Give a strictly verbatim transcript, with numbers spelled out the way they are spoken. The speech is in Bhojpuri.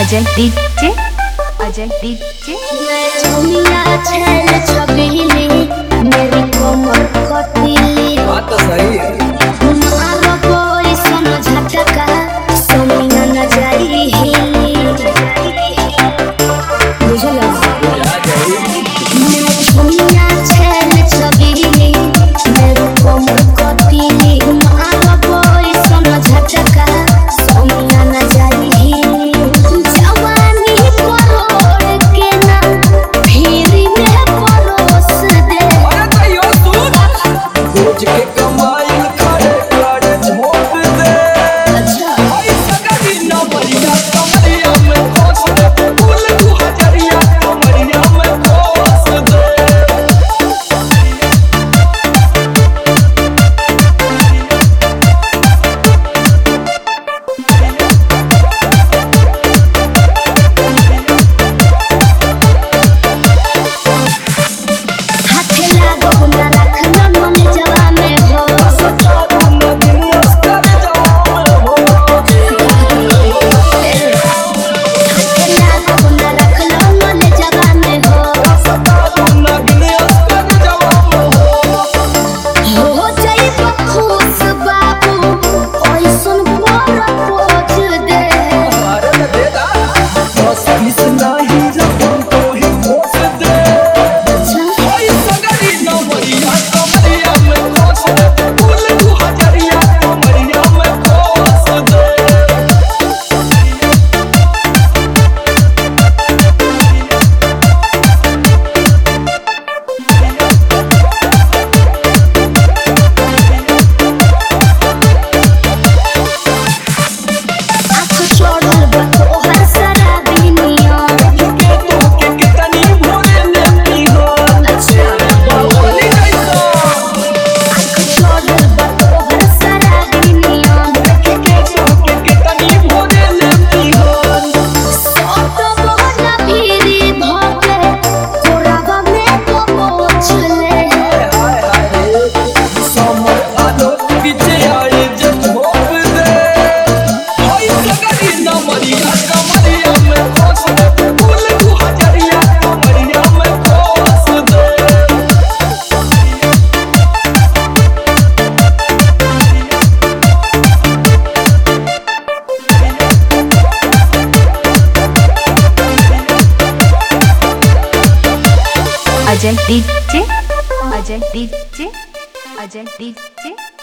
अजय डीजे अजय डीजे दुनिया छल छबीली मेरी कोमल कटीली बात तो सही है। मारो कोई समझ का सोनिया न जाई हिली मुझे लगा दुनिया छल छबीली मेरी कोमल कटीली मारो कोई समझ का सोनिया न जाई हिली जवानी करोड़ के ना भीरी में परोस दे अरे तैयो सुन रोज के कमाई खड़े खड़े झोंक दे अच्छा भाई सगरी ना मरिया कमरिया में खोस दे फूल तू हजरिया कमरिया में खोस दे हाथ लागो ना रखना मन जवा में हो सतारू न दिन अस्कर जाओ हो हाथ लागो ना रखना मन जवा में हो सतारू न दिन अस्कर जाओ हो हो जाई खुश बाबू ओइसन पर पोज दे अरे न देदा बस किस नहीं रखूं तो ही खोस दे अच्छा भाई सगरी ना मरिया कमरिया में खोस दे फूल तू हजरिया कमरिया में खोस दे आँख छोड़ल बा तोहर शराबी नियम के तू के कितनी भोरे लेती हो अच्छा बावली जैसा आँख छोड़ल बा तोहर शराबी नियम के तू के कितनी भोरे लेती हो सोत मोहना भीरी धोके कोरावा में तो मोछ ले हाय हाय हाय समर आलो पीछे आए जब भोग दे भाई सगरी ना मरिया कमरिया में खोस दे फूल तू हजरिया कमरिया में खोस दे Ajay DJ Ajay DJ Ajay DJ